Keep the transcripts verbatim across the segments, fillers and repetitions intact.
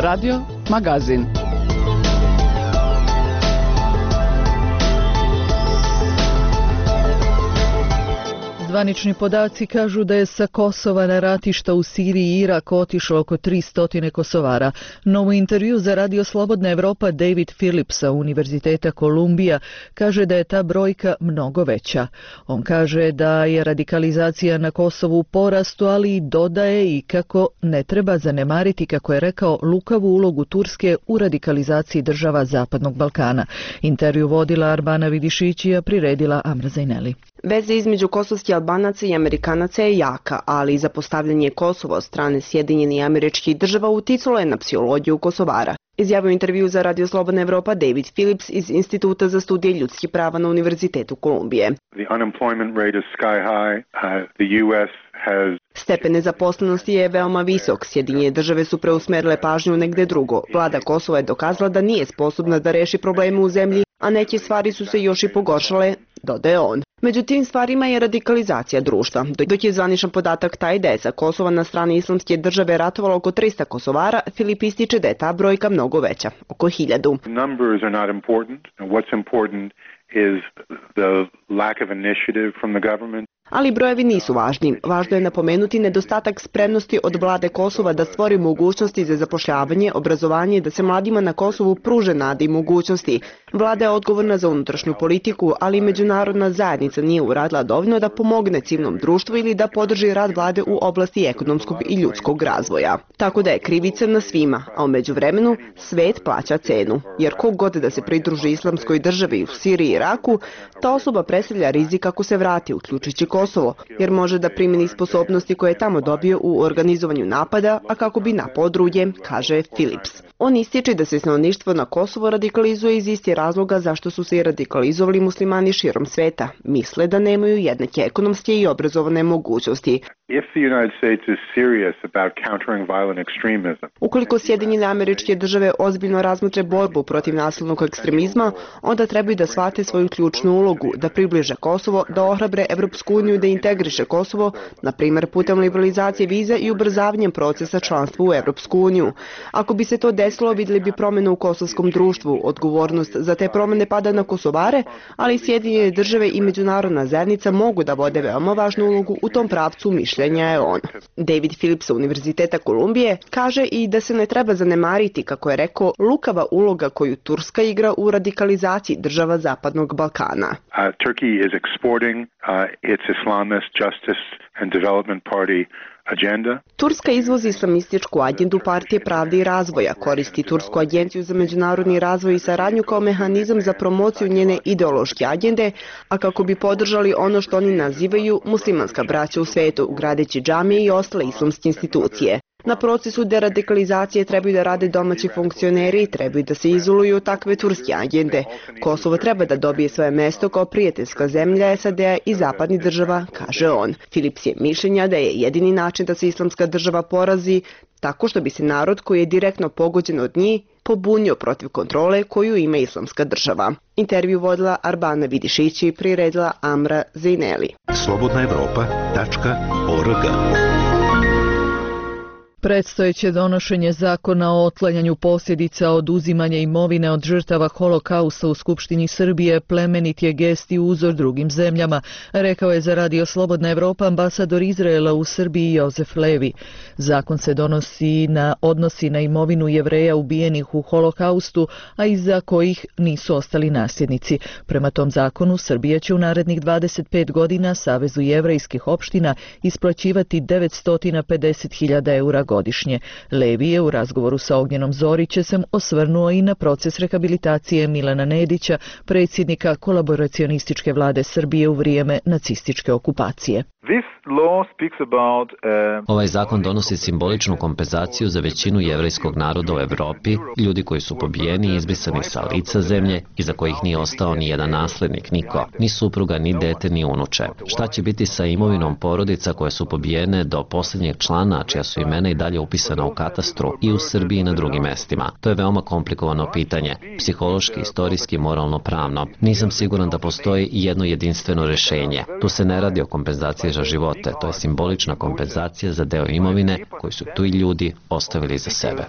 Radio Magazin. Zvanični podaci kažu da je sa Kosova na ratišta u Siriji i Iraku otišlo oko tristo Kosovara. No u intervju za Radio Slobodna Evropa David Phillips sa Univerziteta Kolumbija kaže da je ta brojka mnogo veća. On kaže da je radikalizacija na Kosovu u porastu, ali i dodaje i kako ne treba zanemariti, kako je rekao, lukavu ulogu Turske u radikalizaciji država Zapadnog Balkana. Intervju vodila Arbana Vidišić, a priredila Amra Zaineli. Veza između kosovskih Albanaca i Amerikanaca je jaka, ali za postavljanje Kosova od strane Sjedinjenih Američkih Država uticalo je na psihologiju Kosovara. Izjavio intervju za Radio Slobodna Evropa David Phillips iz Instituta za studije ljudskih prava na Univerzitetu Kolumbije. The unemployment rate is sky high. Uh, the U S has Stepen nezaposlenosti je veoma visok. Sjedinjene države su preusmerile pažnju negde drugo. Vlada Kosova je dokazala da nije sposobna da reši probleme u zemlji, a neke stvari su se još i pogoršale, dodaje on. Među tim stvarima je radikalizacija društva. Dok je zvaničan podatak taj da je sa Kosova na strani Islamske države ratovalo oko tristo Kosovara, Filip ističe da je ta brojka mnogo veća, oko hiljadu. Numbers are not important. What's important is the lack of initiative from the government. Ali brojevi nisu važni. Važno je napomenuti nedostatak spremnosti od vlade Kosova da stvori mogućnosti za zapošljavanje, obrazovanje i da se mladima na Kosovu pruže nade i mogućnosti. Vlada je odgovorna za unutrašnju politiku, ali i međunarodna zajednica nije uradila dovoljno da pomogne civilnom društvu ili da podrži rad vlade u oblasti ekonomskog i ljudskog razvoja. Tako da je krivica na svima, a u međuvremenu svet plaća cenu. Jer kog god da se pridruži Islamskoj državi u Siriji i Iraku, ta osoba predstavlja rizik ako se vrati, uključujući Kosovo, jer može da primeni sposobnosti koje je tamo dobio u organizovanju napada, a kako bi napao druge, kaže Phillips. On ističe da se stanovništvo na Kosovo radikalizuje iz istih razloga zašto su se i radikalizovali muslimani širom sveta. Misle da nemaju jednake ekonomske i obrazovane mogućnosti. If the United States is serious about countering violent extremism, Ukoliko Sjedinjene Američke Države ozbiljno razmotre borbu protiv nasilnog ekstremizma, onda trebaju da shvate svoju ključnu ulogu, da približe Kosovo, da ohrabre Evropsku uniju da integriše Kosovo, na primjer putem liberalizacije viza i ubrzavanjem procesa članstva u Evropsku uniju. Ako bi se to desilo, vidjeli bi promjenu u kosovskom društvu. Odgovornost za te promjene pada na Kosovare, ali Sjedinjene Države i međunarodna zajednica mogu da vode veoma važnu ulogu u tom pravcu, mišljenja je on. David Phillips sa Univerziteta Kolumbije kaže i da se ne treba zanemariti, kako je rekao, lukava uloga koju Turska igra u radikalizaciji država Zapadnog Balkana. uh, Turkey is exporting uh, its Islamist Justice and Development Party agenda. Turska izvozi islamističku agendu Partije pravde i razvoja, koristi Tursku agenciju za međunarodni razvoj i saradnju kao mehanizam za promociju njene ideološke agende, a kako bi podržali ono što oni nazivaju muslimanska braća u svetu, gradeći džamije i ostale islamske institucije. Na procesu deradikalizacije trebaju da rade domaći funkcioneri i trebaju da se izoluju od takve turske agende. Kosovo treba da dobije svoje mesto kao prijateljska zemlja S A D-a i zapadnih država, kaže on. Phillips je mišljenja da je jedini način da se islamska država porazi tako što bi se narod koji je direktno pogođen od njih pobunio protiv kontrole koju ima islamska država. Intervju vodila Arbana Vidišić i priredila Amra Zaineli. slobodna evropa tačka org. Predstojeće donošenje zakona o otklanjanju posljedica oduzimanja imovine od žrtava Holokausta u Skupštini Srbije plemenit je gest i uzor drugim zemljama, rekao je za Radio Slobodna Evropa ambasador Izraela u Srbiji Jozef Levi. Zakon se donosi na, odnosi na imovinu Jevreja ubijenih u Holokaustu, a iza kojih nisu ostali nasljednici. Prema tom zakonu Srbija će u narednih dvadeset pet godina Savezu jevrejskih opština isplaćivati devetsto pedeset hiljada eura godišnje. Levi je u razgovoru sa Ognjenom Zorićem osvrnuo i na proces rehabilitacije Milana Nedića, predsjednika kolaboracionističke vlade Srbije u vrijeme nacističke okupacije. Ovaj zakon donosi simboličnu kompenzaciju za većinu jevrejskog naroda u Evropi, ljudi koji su pobijeni i izbrisani sa lica zemlje i za kojih nije ostao ni jedan naslednik, niko, ni supruga, ni dete, ni unuče. Šta će biti sa imovinom porodica koje su pobijene do posljednjeg člana, čija su imena i dalje upisana u katastru i u Srbiji i na drugim mestima. To je veoma komplikovano pitanje, psihološki, istorijski, moralno, pravno. Nisam siguran da postoji jedno jedinstveno rešenje. Tu se ne radi o kompenzaciji za živote, to je simbolična kompenzacija za deo imovine koji su tu i ljudi ostavili za sebe.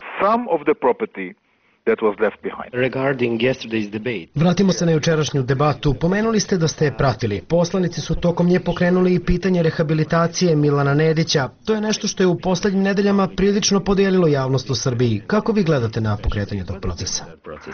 Vratimo se na jučerašnju debatu. Pomenuli ste da ste je pratili. Poslanici su tokom nje pokrenuli i pitanje rehabilitacije Milana Nedića. To je nešto što je u poslednjim nedeljama prilično podijelilo javnost u Srbiji. Kako vi gledate na pokretanje tog procesa?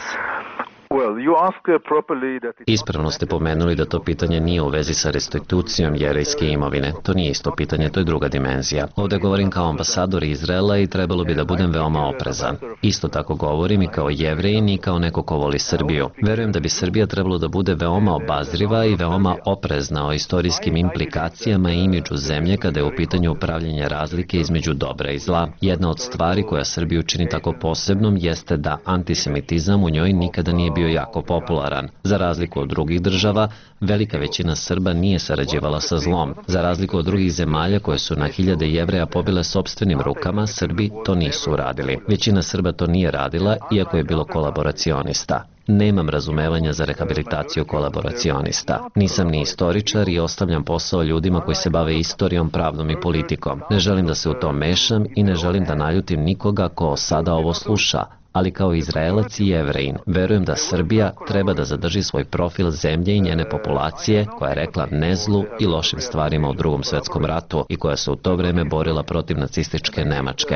Ispravno ste pomenuli da to pitanje nije u vezi sa restitucijom jevrejske imovine. To nije isto pitanje, to je druga dimenzija. Ovde govorim kao ambasador Izraela i trebalo bi da budem veoma oprezan. Isto tako govorim i kao Jevrejin i kao neko ko voli Srbiju. Verujem da bi Srbija trebalo da bude veoma obazriva i veoma oprezna o istorijskim implikacijama i imidžu zemlje kada je u pitanju upravljanje razlike između dobra i zla. Jedna od stvari koja Srbiju čini tako posebnom jeste da antisemitizam u njoj nikada nije bio jako popularan. Za razliku od drugih država, velika većina Srba nije sarađivala sa zlom. Za razliku od drugih zemalja koje su na hiljade Jevreja pobile sopstvenim rukama, Srbi to nisu uradili. Većina Srba to nije radila, iako je bilo kolaboracionista. Nemam razumevanja za rehabilitaciju kolaboracionista. Nisam ni istoričar i ostavljam posao ljudima koji se bave istorijom, pravdom i politikom. Ne želim da se u to mešam i ne želim da naljutim nikoga ko sada ovo sluša, ali kao Izraelac i Jevrejin, verujem da Srbija treba da zadrži svoj profil zemlje i njene populacije koja je rekla ne zlu i lošim stvarima u Drugom svetskom ratu i koja se u to vreme borila protiv nacističke Nemačke.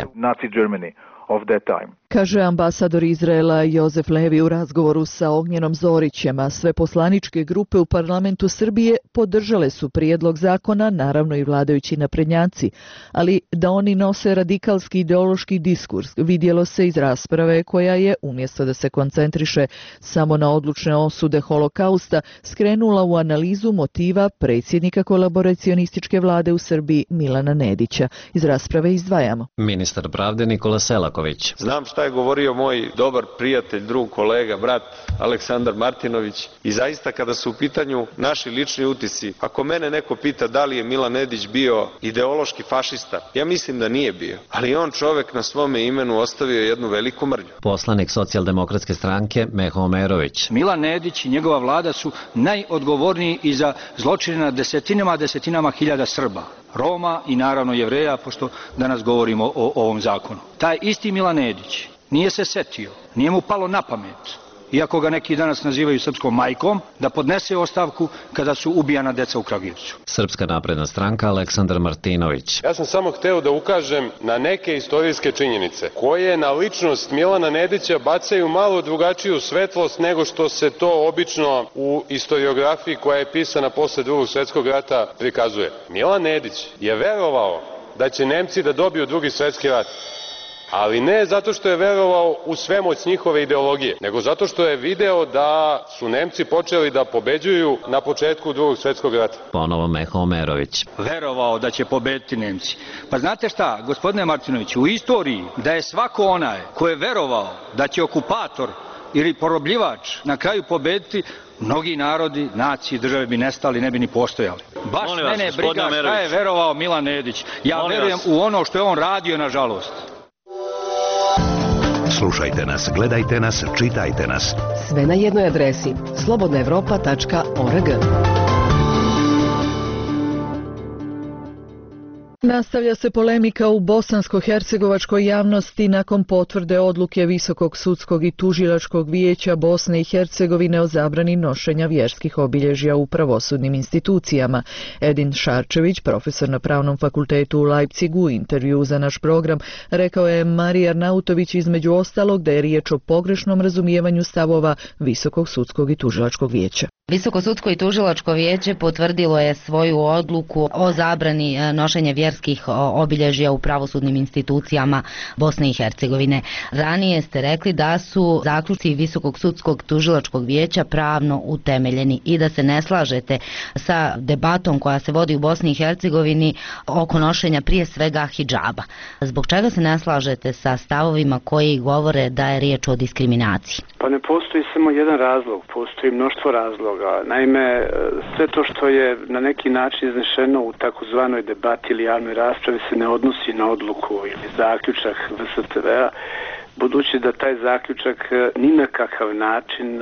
Kaže ambasador Izraela Jozef Levi u razgovoru sa Ognjenom Zorićem, a sve poslaničke grupe u parlamentu Srbije podržale su prijedlog zakona, naravno i vladajući naprednjaci, ali da oni nose radikalski ideološki diskurs vidjelo se iz rasprave koja je, umjesto da se koncentriše samo na odlučne osude holokausta, skrenula u analizu motiva predsjednika kolaboracionističke vlade u Srbiji Milana Nedića. Iz rasprave izdvajamo. Ministar pravde Nikola Selaković. Znam šta je govorio moj dobar prijatelj, drug, kolega, brat Aleksandar Martinović i zaista kada su u pitanju naši lični utisci, ako mene neko pita da li je Milan Nedić bio ideološki fašista, ja mislim da nije bio, ali on čovek na svome imenu ostavio jednu veliku mrlju. Poslanik socijaldemokratske stranke Meho Omerović. Milan Nedić i njegova vlada su najodgovorniji i za zločine na desetinama, desetinama hiljada Srba, Roma i naravno Jevreja, pošto danas govorimo o, o ovom zakonu. Taj isti Milan Nedić nije se setio, nije mu palo na pamet, iako ga neki danas nazivaju srpskom majkom, da podnese ostavku kada su ubijana deca u Kragujevcu. Srpska napredna stranka Aleksandar Martinović. Ja sam samo hteo da ukažem na neke istorijske činjenice koje na ličnost Milana Nedića bacaju malo drugačiju svetlost nego što se to obično u istoriografiji koja je pisana posle Drugog svetskog rata prikazuje. Milan Nedić je verovao da će Nemci da dobiju Drugi svetski rat, ali ne zato što je verovao u svemoć njihove ideologije, nego zato što je video da su Nemci počeli da pobeđuju na početku Drugog svetskog rata. Ponovo Meho Omerović. Verovao da će pobediti Nemci. Pa znate šta, gospodine Martinović, u istoriji da je svako onaj ko je verovao da će okupator ili porobljivač na kraju pobediti, mnogi narodi, nacije, države bi nestali, ne bi ni postojali. Baš Molim mene vas, briga šta je verovao Milan Nedić. Ja Molim verujem vas. u ono što je on radio, nažalost. Slušajte nas, gledajte nas, čitajte nas. Sve na jednoj adresi slobodna evropa tačka org. Nastavlja se polemika u bosansko-hercegovačkoj javnosti nakon potvrde odluke Visokog sudskog i tužilačkog vijeća Bosne i Hercegovine o zabrani nošenja vjerskih obilježja u pravosudnim institucijama. Edin Šarčević, profesor na Pravnom fakultetu u Leipzigu, u intervju za naš program, rekao je Marija Arnautović između ostalog da je riječ o pogrešnom razumijevanju stavova Visokog sudskog i tužilačkog vijeća. Visoko sudsko i tužilačko vijeće potvrdilo je svoju odluku o zabrani nošenja vjerskih obilježja u pravosudnim institucijama Bosne i Hercegovine. Ranije ste rekli da su zaključci Visokog sudskog tužilačkog vijeća pravno utemeljeni i da se ne slažete sa debatom koja se vodi u Bosni i Hercegovini oko nošenja prije svega hidžaba. Zbog čega se ne slažete sa stavovima koji govore da je riječ o diskriminaciji? Pa ne postoji samo jedan razlog, postoji mnoštvo razloga. Naime, sve to što je na neki način iznešeno u takozvanoj debati ili javnoj raspravi se ne odnosi na odluku ili zaključak V S T V-a, budući da taj zaključak ni na kakav način,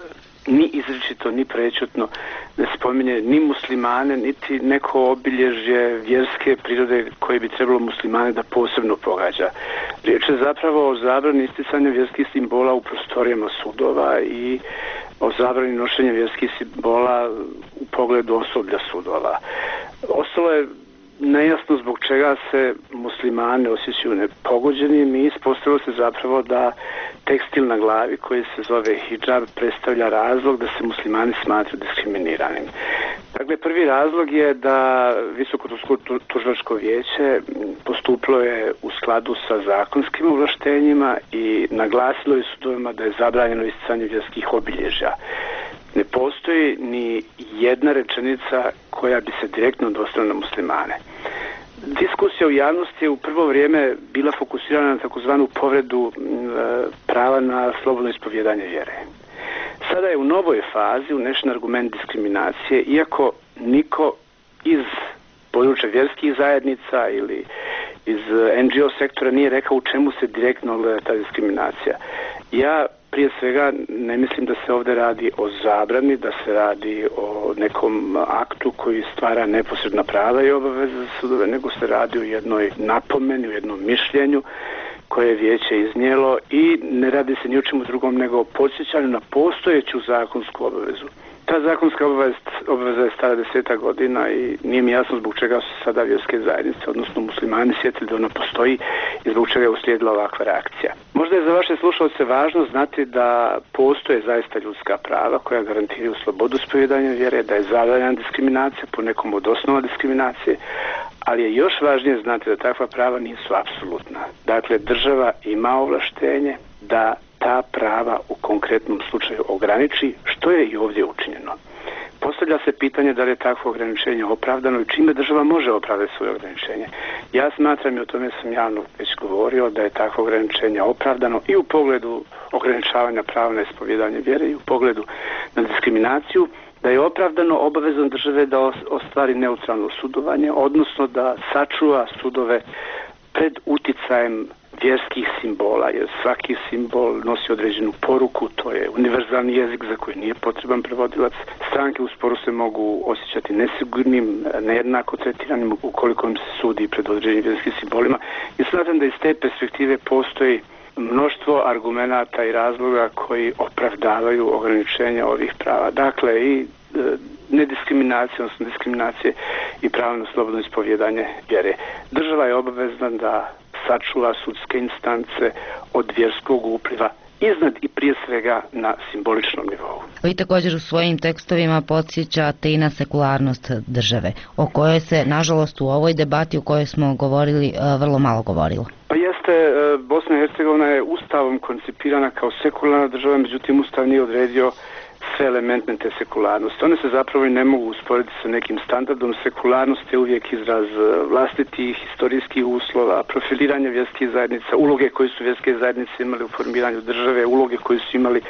ni izričito, ni prečutno ne spominje ni muslimane, niti neko obilježje vjerske prirode koje bi trebalo muslimane da posebno pogađa. Riječ je zapravo o zabrani isticanja vjerskih simbola u prostorijama sudova i o zabrani nošenja vjerskih simbola u pogledu osoblja sudova. Ostalo je nejasno zbog čega se muslimani osjećaju nepogođenim i ispostavilo se zapravo da tekstil na glavi koji se zove hidžab predstavlja razlog da se muslimani smatraju diskriminiranim. Dakle, prvi razlog je da Visoko tužilačko vijeće postupilo je u skladu sa zakonskim ovlaštenjima i naglasilo je sudovima da je zabranjeno isticanje vjerskih obilježja. Ne postoji ni jedna rečenica koja bi se direktno odnosila na muslimane. Diskusija u javnosti je u prvo vrijeme bila fokusirana na takozvanu povredu e, prava na slobodno ispovjedanje vjere. Sada je u novoj fazi unešen argument diskriminacije, iako niko iz područja vjerskih zajednica ili iz N G O sektora nije rekao u čemu se direktno ogleda ta diskriminacija. Ja prije svega ne mislim da se ovdje radi o zabrani, da se radi o nekom aktu koji stvara neposredna prava i obaveze za sudove, nego se radi o jednoj napomeni, o jednom mišljenju koje je vijeće iznijelo i ne radi se ni o čemu drugom nego o podsjećanju na postojeću zakonsku obavezu. Ta zakonska obaveza je stara desetak godina i nije mi jasno zbog čega su sada vjerske zajednice, odnosno muslimani, sjetili da ona postoji i zbog čega je uslijedila ovakva reakcija. Možda je za vaše slušalce važno znati da postoje zaista ljudska prava koja garantiraju slobodu ispovjedanja vjere, da je zabranjena diskriminacija po nekom od osnova diskriminacije, ali je još važnije znati da takva prava nisu apsolutna. Dakle, država ima ovlaštenje da ta prava u konkretnom slučaju ograniči, što je i ovdje učinjeno. Postavlja se pitanje da li je takvo ograničenje opravdano i čime država može opravdati svoje ograničenje. Ja smatram, i o tome sam javno već govorio, da je takvo ograničenje opravdano i u pogledu ograničavanja prava na ispovjedanje vjere i u pogledu na diskriminaciju, da je opravdano obavezom države da ostvari neutralno sudovanje, odnosno da sačuva sudove pred uticajem vjerskih simbola, jer svaki simbol nosi određenu poruku, to je univerzalni jezik za koji nije potreban prevodilac. Stranke u sporu se mogu osjećati nesigurnim, nejednako tretiranim ukoliko im se sudi pred određenim vjerskim simbolima i smatram da iz te perspektive postoji mnoštvo argumenata i razloga koji opravdavaju ograničenja ovih prava. Dakle, i e, nediskriminacije, odnosno diskriminacije i pravo na slobodno ispovjedanje vjere. Država je obavezna da sačuva sudske instance od vjerskog upliva iznad i prije svega na simboličnom nivou. Vi također u svojim tekstovima podsjećate i na sekularnost države, o kojoj se, nažalost, u ovoj debati u kojoj smo govorili, vrlo malo govorilo. Pa jeste, Bosna i Hercegovina je ustavom koncipirana kao sekularna država, međutim Ustav nije odredio sve elemente te sekularnosti. One se zapravo i ne mogu usporediti sa nekim standardom. Sekularnost je uvijek izraz vlastitih historijskih uslova, profiliranja vjerskih zajednica, uloge koje su vjerske zajednice imali u formiranju države, uloge koje su imali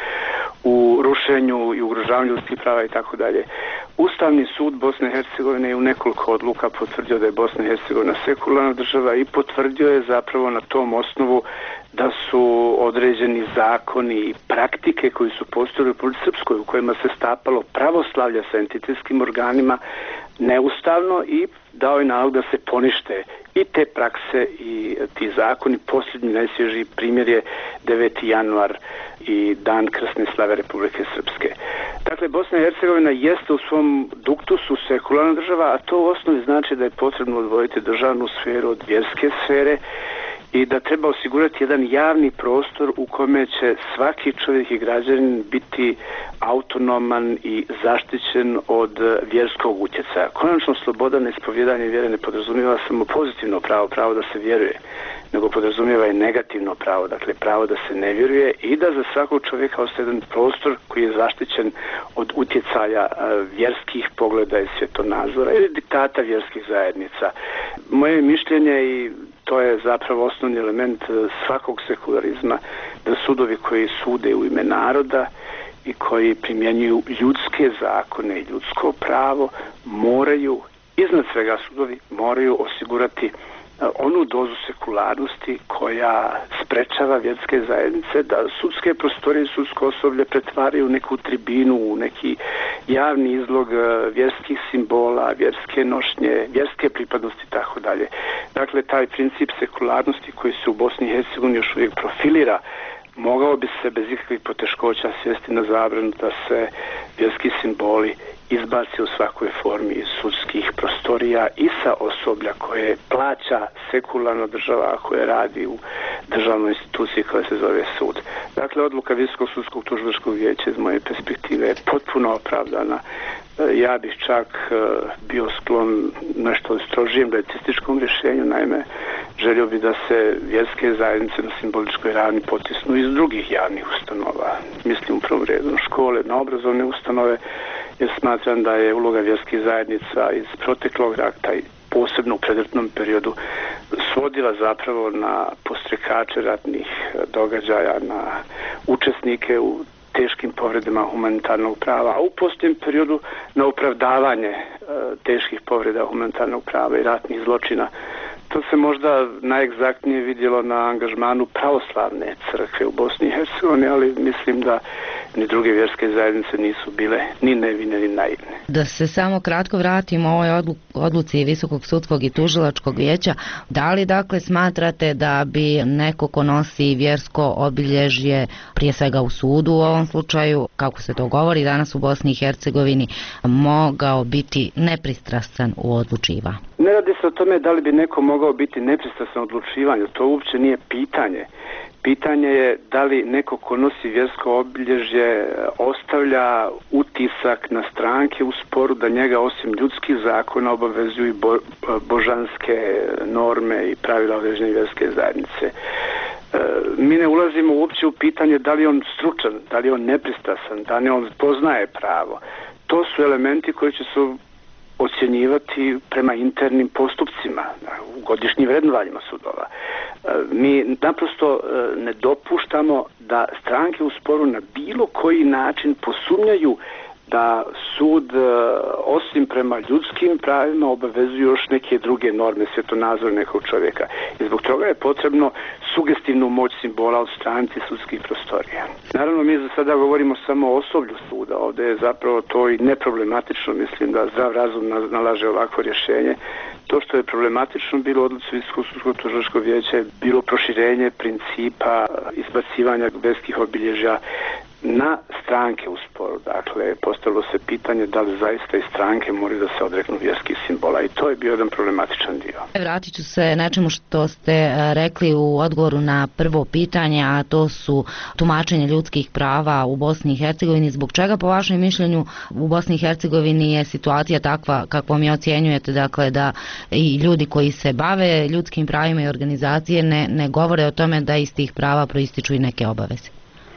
u rušenju i ugrožavanju ljudskih prava i tako dalje. Ustavni sud Bosne i Hercegovine je u nekoliko odluka potvrdio da je Bosna i Hercegovina sekularna država i potvrdio je zapravo na tom osnovu da su određeni zakoni i praktike koji su postojali u Republici Srpskoj u kojima se stapalo pravoslavlje sa entitetskim organima neustavno i dao je nalog da se ponište i te prakse i ti zakoni. Posljednji najsvježiji primjer je deveti januar i dan krsne slave Republike Srpske. Dakle, Bosna i Hercegovina jeste u svom duktusu sekularna država, a to u osnovi znači da je potrebno odvojiti državnu sferu od vjerske sfere i da treba osigurati jedan javni prostor u kome će svaki čovjek i građanin biti autonoman i zaštićen od vjerskog utjecaja. Konačno, sloboda na ispovjedanje vjere ne podrazumijeva samo pozitivno pravo, pravo da se vjeruje, nego podrazumijeva i negativno pravo, dakle pravo da se ne vjeruje i da za svakog čovjeka ostaje jedan prostor koji je zaštićen od utjecaja vjerskih pogleda i svjetonazora ili diktata vjerskih zajednica. Moje mišljenje, i to je zapravo osnovni element svakog sekularizma, da sudovi koji sude u ime naroda i koji primjenjuju ljudske zakone i ljudsko pravo moraju iznad svega sudovi moraju osigurati onu dozu sekularnosti koja sprečava vjerske zajednice da sudske prostorije i sudsko osoblje pretvaraju u neku tribinu, u neki javni izlog vjerskih simbola, vjerske nošnje, vjerske pripadnosti i tako dalje. Dakle, taj princip sekularnosti koji se u Bosni i Hercegovini još uvijek profilira, mogao bi se bez ikakvih poteškoća svesti na zabranu da se vjerski simboli izbaci u svakoj formi iz sudskih prostorija i sa osoblja koje plaća sekularna država koja radi u državnoj instituciji koja se zove sud. Dakle, odluka Visokog sudskog tužilačkog vijeća iz moje perspektive je potpuno opravdana. Ja bih čak bio sklon nešto strožijem laističkom rješenju, naime želio bi da se vjerske zajednice na simboličkoj ravni potisnu iz drugih javnih ustanova. Mislim u prvom redu na škole, na obrazovne ustanove, jer smatram da je uloga vjerskih zajednica iz proteklog rata i posebno u predratnom periodu svodila zapravo na postrekače ratnih događaja, na učesnike u teškim povredama humanitarnog prava, a u posljednjem periodu na opravdavanje e, teških povreda humanitarnog prava i ratnih zločina. To se možda najegzaktnije vidjelo na angažmanu pravoslavne crkve u Bosni i Hercegovini, ali mislim da ni druge vjerske zajednice nisu bile ni nevine ni naivne. Da se samo kratko vratimo o ovoj odlu, odluci Visokog sudskog i tužilačkog vijeća, da li dakle smatrate da bi neko ko nosi vjersko obilježje, prije svega u sudu u ovom slučaju, kako se to govori danas u Bosni i Hercegovini, mogao biti nepristrasan u odlučivanju? Ne radi se o tome da li bi neko mogao biti nepristrasan u odlučivanju, to uopće nije pitanje. Pitanje je da li neko ko nosi vjersko obilježje ostavlja utisak na stranke u sporu da njega osim ljudskih zakona obavezuju i bo, božanske norme i pravila određene vjerske zajednice. E, mi ne ulazimo uopće u pitanje da li je on stručan, da li je on nepristrasan, da li on poznaje pravo. To su elementi koji će se ocjenjivati prema internim postupcima, u godišnjim vrednovanjima sudova. Mi naprosto ne dopuštamo da stranke u sporu na bilo koji način posumnjaju da sud osim prema ljudskim pravima obavezuju još neke druge norme svjetonazora nekog čovjeka. I zbog toga je potrebno sugestivnu moć simbola odstraniti sudskih prostorija. Naravno, mi za sada govorimo samo o osoblju suda. Ovdje je zapravo to i neproblematično. Mislim da zdrav razum nalaže ovakvo rješenje. To što je problematično bilo odluci Visokog sudskog tužilačkog vijeća je bilo proširenje principa izbacivanja vjerskih obilježja na stranke u sporu. Dakle, postavilo se pitanje da li zaista i stranke moraju da se odreknu vjerskih simbola i to je bio jedan problematičan dio. Vratit ću se nečemu što ste rekli u odgovoru na prvo pitanje, a to su tumačenje ljudskih prava u Bosni i Hercegovini. Zbog čega po vašem mišljenju u Bosni i Hercegovini je situacija takva kakvom je ocjenjujete, dakle da i ljudi koji se bave ljudskim pravima i organizacije ne, ne govore o tome da iz tih prava proističu i neke obaveze?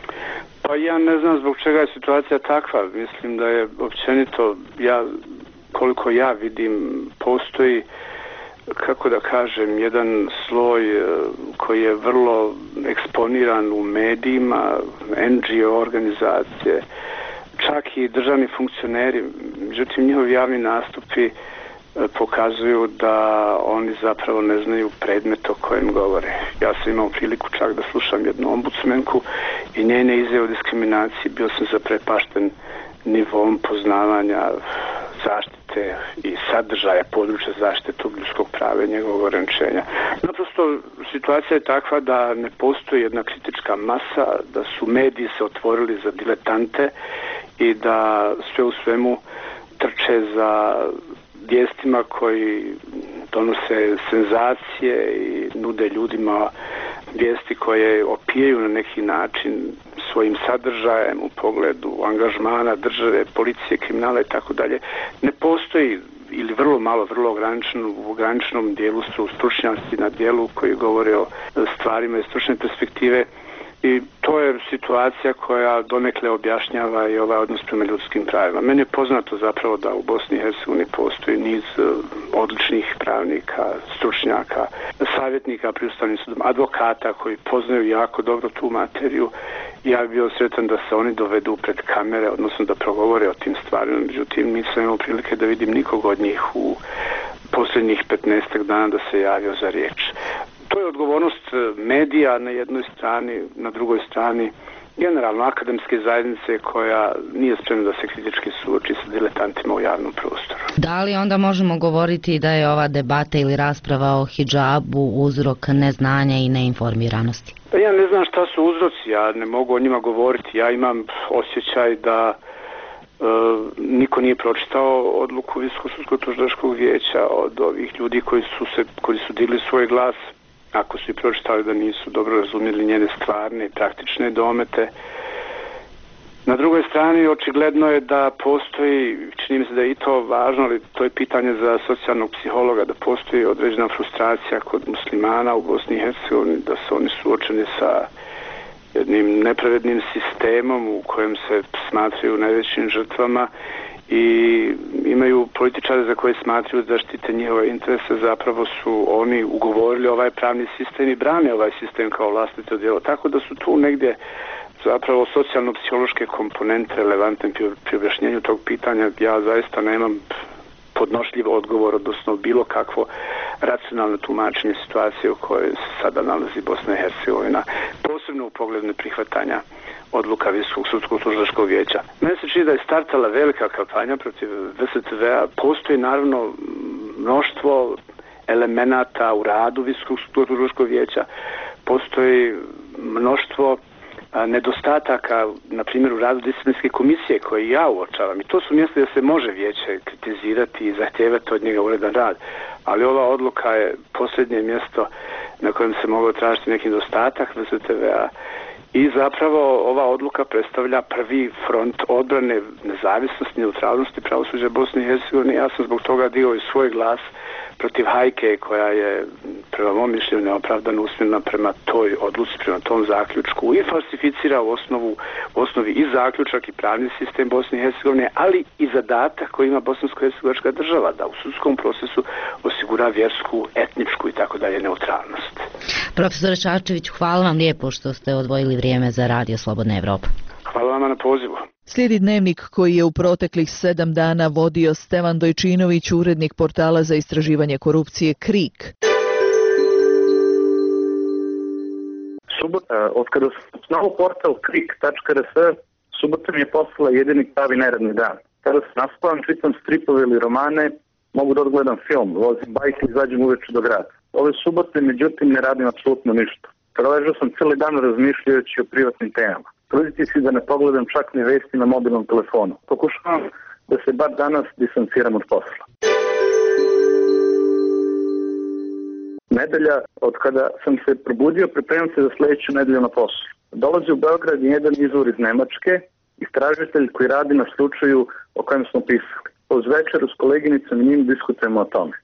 Pa ja ne znam zbog čega je situacija takva. Mislim da je općenito, ja, koliko ja vidim, postoji, kako da kažem, jedan sloj koji je vrlo eksponiran u medijima, en dži o organizacije, čak i državni funkcioneri. Međutim, njihovi javni nastupi pokazuju da oni zapravo ne znaju predmet o kojem govore. Ja sam imao priliku čak da slušam jednu ombudsmenku i njene izjave o diskriminaciji, bio sam zaprepašten nivom poznavanja zaštite i sadržaja područja zaštite tog ljudskog prava i njegovog ograničenja. Naprosto situacija je takva da ne postoji jedna kritička masa, da su mediji se otvorili za diletante i da sve u svemu trče za vijestima koji donose senzacije i nude ljudima vijesti koje opijaju na neki način svojim sadržajem u pogledu angažmana države, policije, kriminala i tako dalje. Ne postoji ili vrlo malo, vrlo ograničeno, u ograničenom dijelu su stručnjaci na dijelu koji govore o stvarima iz stručne perspektive. I to je situacija koja donekle objašnjava i ovaj odnos prema ljudskim pravima. Meni je poznato zapravo da u Bosni i Hercegovini postoji niz odličnih pravnika, stručnjaka, savjetnika pri Ustavnim sudom, advokata koji poznaju jako dobro tu materiju. Ja bih bio sretan da se oni dovedu pred kamere, odnosno da progovore o tim stvarima. Međutim, nisam imao prilike da vidim nikog od njih u posljednjih petnaestak dana da se javio za riječ. To je odgovornost medija na jednoj strani, na drugoj strani generalno akademske zajednice koja nije spremna da se kritički suoči sa diletantima u javnom prostoru. Da li onda možemo govoriti da je ova debata ili rasprava o hidžabu uzrok neznanja i neinformiranosti? Pa ja ne znam šta su uzroci, ja ne mogu o njima govoriti. Ja imam osjećaj da e, niko nije pročitao odluku Visokog sudskog tužilačkog vijeća od ovih ljudi koji su, se, koji su digli svoj glas. Ako su i pročitali da nisu dobro razumjeli njene stvarne i praktične domete. Na drugoj strani očigledno je da postoji, čini mi se da je i to važno, ali to je pitanje za socijalnog psihologa, da postoji određena frustracija kod muslimana u Bosni i Hercegovini, da su oni suočeni sa jednim nepravednim sistemom u kojem se smatraju najvećim žrtvama i imaju političare za koje smatraju da štite njihove interese, zapravo su oni ugovorili ovaj pravni sistem i brane ovaj sistem kao vlastito djelo. Tako da su tu negdje zapravo socijalno-psihološke komponente relevantne pri objašnjenju tog pitanja. Ja zaista nemam podnošljiv odgovor, odnosno bilo kakvo racionalno tumačenje situacije u kojoj se sada nalazi Bosna i Hercegovina, posebno u pogledu neprihvatanja odluka Visokog sudskog tužilačkog vijeća. Mene se čini da je startala velika kampanja protiv V S T V-a. Postoji naravno mnoštvo elemenata u radu Visokog sudskog tužilačkog vijeća. Postoji mnoštvo nedostataka, na primjer u radu disciplinske komisije koje ja uočavam. I to su mjesta da se može vijeće kritizirati i zahtijevati od njega uredan rad. Ali ova odluka je posljednje mjesto na kojem se moglo tražiti neki nedostatak V S T V-a. I zapravo ova odluka predstavlja prvi front odbrane nezavisnosti, neutralnosti pravosuđa Bosne i Hercegovine. Ja sam zbog toga dio i svoj glas protiv hajke koja je prema mom mišljenju neopravdano usmjerena prema toj odluci, prema tom zaključku i falsificira u osnovu, u osnovi i zaključak i pravni sistem Bosne i Hercegovine, ali i zadatak koji ima bosansko-hercegovačka država da u sudskom procesu osigura vjersku, etničku i tako dalje neutralnost. Profesore Šarčević, hvala vam lijepo što ste odvojili vrijeme za Radio Slobodna Evropa. Hvala vam na pozivu. Slijedi dnevnik koji je u proteklih sedam dana vodio Stevan Dojčinović, urednik portala za istraživanje korupcije KRIK. Subota, od kada sam osnovao portal krik tačka r s, subota mi je postala jedini pravi neradni dan. Kada se naspavam, čitam stripove ili romane, mogu da odgledam film, vozim bajke i izađem uveče do grada. Ove subote, međutim, ne radim apsolutno ništa. Preležao sam cijeli dan razmišljajući o privatnim temama. Truditi si da ne pogledam čak ni vesti na mobilnom telefonu. Pokušavam da se bar danas distanciram od posla. Nedelja, od kada sam se probudio, pripremam se za sljedeću nedelju na poslu. Dolazi u Beograd jedan izvor iz Nemačke, istražitelj koji radi na slučaju o kojem smo pisali. Uz večeru s koleginicom i njim diskutujemo o tome.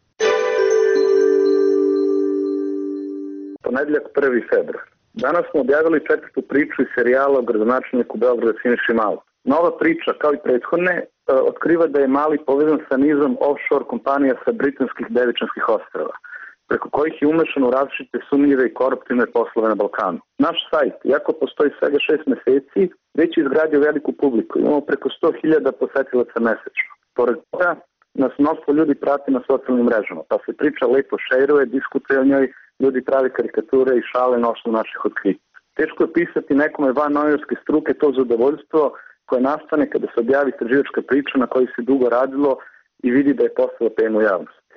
Ponedeljak prvi februar. Danas smo objavili četvrtu priču iz serijala o gradonačelniku Beograda Siniši Malog. Nova priča, kao i prethodne, otkriva da je Mali povezan sa nizom offshore kompanija sa britanskih Devičanskih ostrava, preko kojih je umešan u različite sumnjive i koruptivne poslove na Balkanu. Naš sajt, iako postoji svega šest meseci, već je izgradio veliku publiku. Imamo preko sto hiljada posetilaca mesečno. Pored toga, nas mnoštvo ljudi prati na socijalnim mrežama, pa se priča lepo šeruje, diskutuje o njoj, ljudi pravi karikature i šale na osnovu naših otkrića. Teško je pisati nekome van novinarske struke to zadovoljstvo koje nastane kada se objavi istraživačka priča na kojoj se dugo radilo i vidi da je postala tema u javnosti.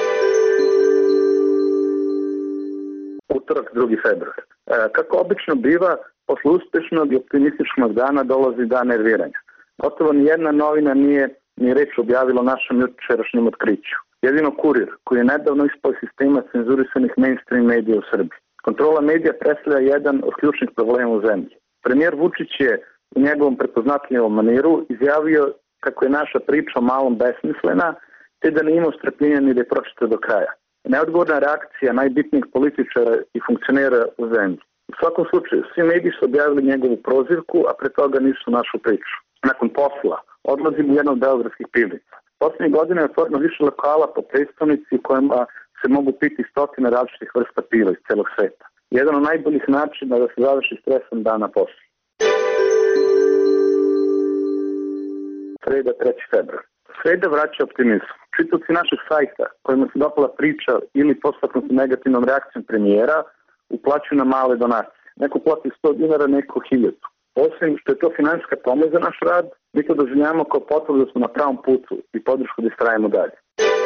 Utorak drugi februar. E, kako obično biva, posle uspešnog i optimističnog dana dolazi dan nerviranja. Gotovo nijedna novina nije ni reč objavila o našem jučerašnjem otkriću. Jedino Kurir, koji je nedavno ispao sistema cenzurisanih mainstream medija u Srbiji. Kontrola medija predstavlja jedan od ključnih problema u zemlji. Premijer Vučić je u njegovom prepoznatljivom maniru izjavio kako je naša priča o Malom besmislena, te da ne imao strpljenja ni da je pročita do kraja. Neodgovorna reakcija najbitnijih političara i funkcionera u zemlji. U svakom slučaju, svi mediji su objavili njegovu prozivku, a pre toga nisu našu priču. Nakon posla, odlazim u jedno od beogradskih pivnica. Poslednje godine je otvoreno više lokala po prestonici u kojima se mogu piti stotine različitih vrsta piva iz celog sveta. Jedan od najboljih načina da se završi stresan dan na poslu. Sreda treći februar. Sreda vraća optimizam. Čitavci našeg sajta kojima se dopala priča ili postaknuti negativnom reakcijom premijera uplaćuju na male donacije. Neko plati sto dinara, neko hiljadu. Osim što je to finansijska pomoć za naš rad, mi to doživljamo kao potvrdu da smo na pravom putu i podršku da istrajemo dalje.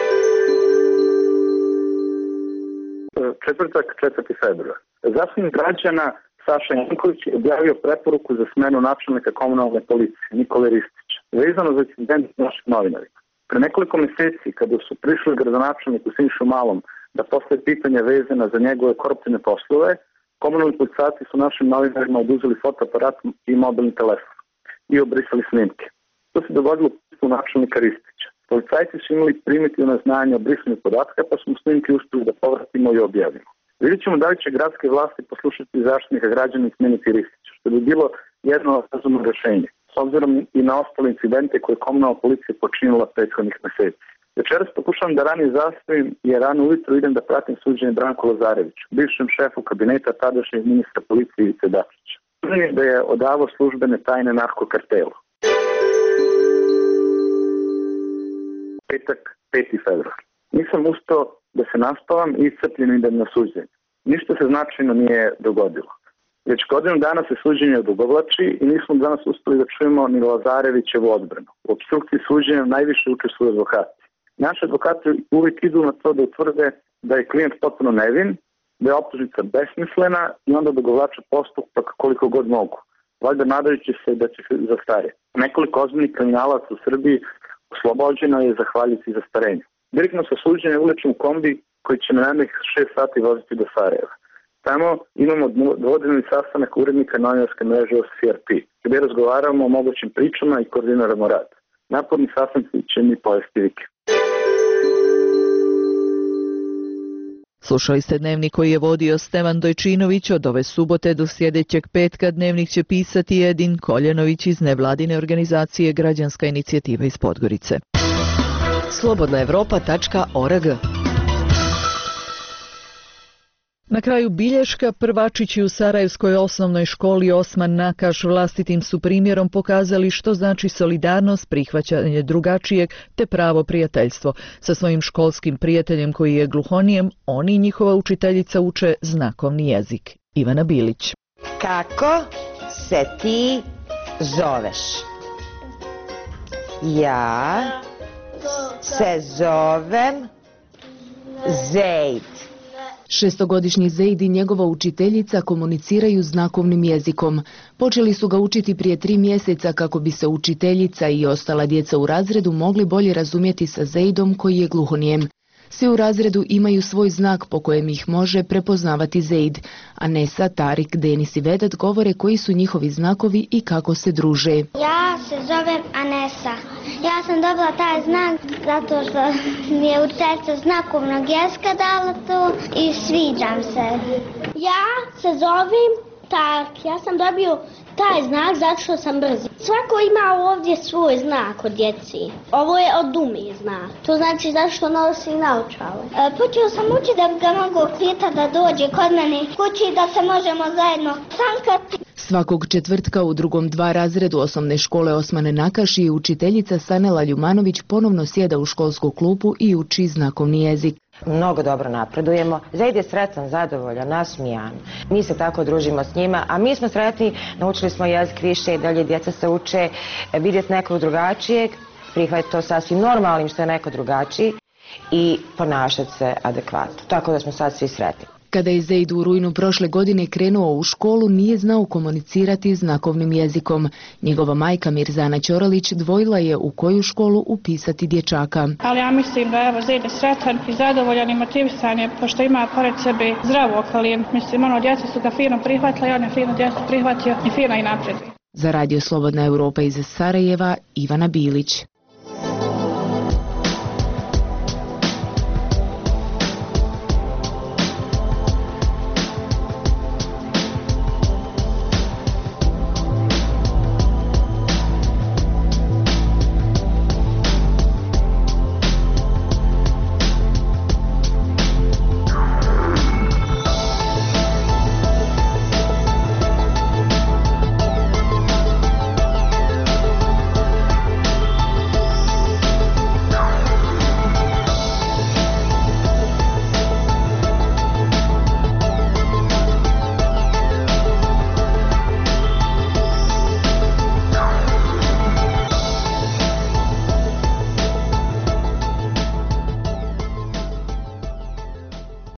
Četvrtak, četvrti februar. Zaštitnik građana Saša Janković je objavio preporuku za smenu načelnika komunalne policije Nikole Ristića, vezano za incident naših novinarima. Pre nekoliko meseci, kada su prišli gradonačelniku Sinišu Malom da postave pitanja vezana za njegove koruptivne poslove, komunalni policajci su našim novinarima oduzeli fotoaparat i mobilni telefon i obrisali snimke. To se dogodilo u načelnika Ristića. Policajci su imali primitivno znanje o brisanju podatka, pa smo snimke uspeli da povratimo i objavimo. Vidjet ćemo da li će gradske vlasti poslušati zaštitnika građana i smeniti Ristića, što bi bilo jedno razumno rešenje, s obzirom i na ostale incidente koje je komunalna policija počinila prethodnih meseci. Večeras pokušavam da ranije zastavim, jer rano ujutro idem da pratim suđenje Branku Lazareviću, bivšem šefu kabineta tadašnjeg ministra policije Ivice Dačića. Suđen je da je odavao službene tajne narkokartelu. Petak, peti februar. Nisam ustao da se naspavam i iscrpljen idem na suđenje. Ništa se značajno nije dogodilo. Već godinu dana se suđenje odugovlači i nismo danas uspeli da čujemo ni Lazarevićevu odbranu. U opstrukciji suđenja najviše učestvuju advokati. Naši advokati uvijek idu na to da utvrde da je klijent potpuno nevin, da je optužnica besmislena i onda dogovlače postupak koliko god mogu. Valjda nadajući se da će se zastarjeti. Nekoliko ozbiljnih kriminalaca u Srbiji oslobođeno je zahvaljujući zastarenju. Direktno sa suđenja ulećem u kombi koji će na narednih šest sati voziti do Sarajeva. Tamo imamo dvodnevni sastanak urednika novinarske mreže O C R P, gdje razgovaramo o mogućim pričama i koordiniramo rad. Naporni sastanci će mi pojesti vike. Slušali ste Dnevnik koji je vodio Stevan Dojčinović. Od ove subote do sljedećeg petka Dnevnik će pisati Edin Koljenović iz nevladine organizacije Građanska inicijativa iz Podgorice. slobodna evropa tačka org. Na kraju bilješka, prvačići u Sarajevskoj osnovnoj školi Osman Nakaš vlastitim su primjerom pokazali što znači solidarnost, prihvaćanje drugačijeg te pravo prijateljstvo. Sa svojim školskim prijateljem koji je gluhonijem, oni i njihova učiteljica uče znakovni jezik. Ivana Bilić. Kako se ti zoveš? Ja se zovem Zejd. Šestogodišnji Zejd i njegova učiteljica komuniciraju znakovnim jezikom. Počeli su ga učiti prije tri mjeseca kako bi se učiteljica i ostala djeca u razredu mogli bolje razumjeti sa Zejdom koji je gluhonijem. Svi u razredu imaju svoj znak po kojem ih može prepoznavati Zejd. Anesa, Tarik, Denis i Vedat govore koji su njihovi znakovi i kako se druže. Ja se zovem Anesa. Ja sam dobila taj znak zato što mi je učiteljica znakovnog jezika dala to i sviđam se. Ja se zovem Tarik. Ja sam dobio taj znak zato što sam brzi. Svako ima ovdje svoj znak od djeci. Ovo je od Dumi znak. To znači zato što nosi naočale. E, počeo sam učiti da ga mogu pitati da dođe kod mene kući da se možemo zajedno sankati. Svakog četvrtka u drugom dva razredu osnovne škole Osmane Nakaš i učiteljica Sanela Ljumanović ponovno sjeda u školsku klupu i uči znakovni jezik. Mnogo dobro napredujemo. Zejd je sretan, zadovoljan, nasmijan. Mi se tako družimo s njima, a mi smo sretni, naučili smo jezik više i dalje djeca se uče vidjeti nekog drugačijeg, prihvatiti to sasvim normalnim što je neko drugačiji i ponašati se adekvatno. Tako da smo sad svi sretni. Kada je Zejd u rujnu prošle godine krenuo u školu, nije znao komunicirati znakovnim jezikom. Njegova majka Mirzana Ćoralić dvojila je u koju školu upisati dječaka. Ali ja mislim da evo Zejd je sretan i zadovoljan i motivisan je, pošto ima pored sebe zdravu okolinu. Mislim, ono, djeca su ga fino prihvatila i on je fino djecu prihvatio i fino i napreduje. Za Radio Slobodna Europa iz Sarajeva, Ivana Bilić.